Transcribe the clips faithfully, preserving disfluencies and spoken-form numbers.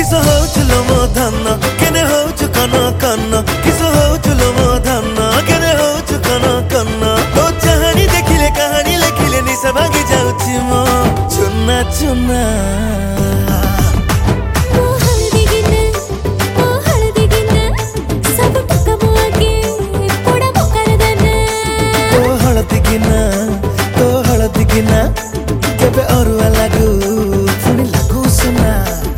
किस होचुलो मो धन केने होचु कन कन किस होचुलो मो धन केने होचु कन कन तो चाहनी देखिले कहानी लिखिले निस भागी जाउछि मो चुना चुना केबे अरुआ लागू पुणी लागू सुना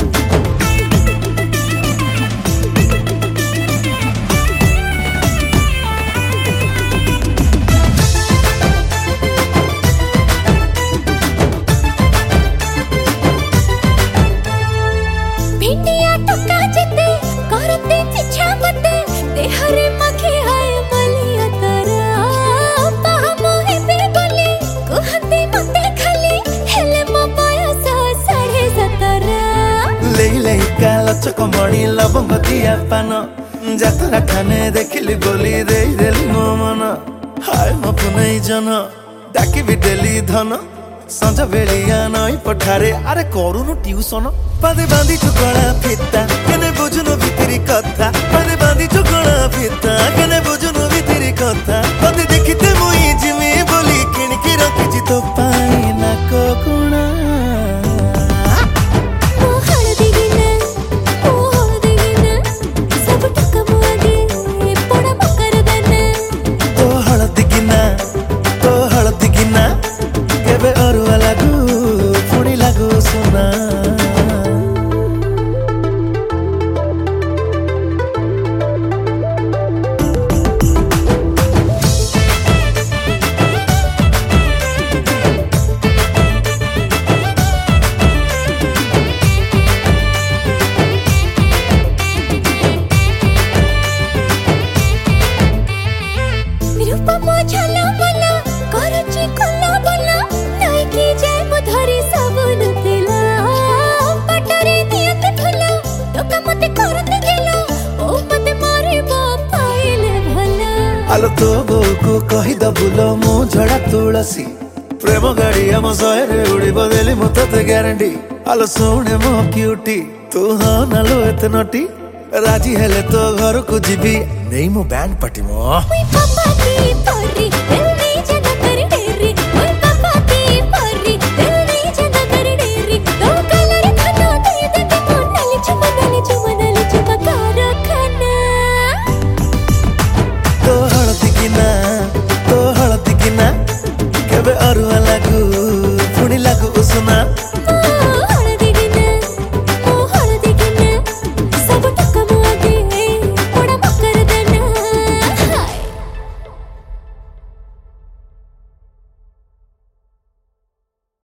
भिंडिया टका जेते करते चिछा मते देहरे मखे हाय बलिया तरा पाहमो हेबे गली कहते मते खाली हेले मो बयस साढ़े सतरा लेई लेई काल चकमणी लवंग दिया पान जातरा खाने देखिली बोली देई देली मो मन हाय मो पुनै जन डाकी भी देली धन संजा बेलिया नई पठारे अरे करूनु ट्यूशन पादे बांधी चुकड़ा फिता केने बुझुनु भितरी कथा पादे बांधी चुकड़ा फिता केने बुझुनु भितरी कथा पादे देखिते मुई जिमी बोली किणकी रखिछि तो पाई ना को गुणा ओ हळदी गिना ओ हळदी गिना सब टका मोगे पड़ा मकर देना तो हळदी गिना तो हळदी गिना केबे अरुआ लागू पुणी लागू सुना रूपा मो झला बोला करची कोला बोला नहीं की जाय मो धरी सबन तेला पटरी नियत फुला तो कमते करते गेलो ओ मते मारे बाप आइले भला आलो तो बो को कहि दबुलो मो झड़ा तुलसी प्रेम गाड़ी हम सहेरे उड़ी बदली मत ते गारंटी आलो सुने मो क्यूटी तू हाँ नालो एते नटी राजी हेले तो घर को जीबी नहीं मो बैंड पार्टी मो ओय पापा की परी दिल नहीं जगा कर डेरी ओय पापा की परी दिल नहीं जगा कर डेरी तो कलर खाना दे दे के मोनाली चुमा नाली चुमा नाली चुमा कार खाना तो हळदी गिना तो हळदी गिना केबे अरुआ लागू पुणी लागू सुना।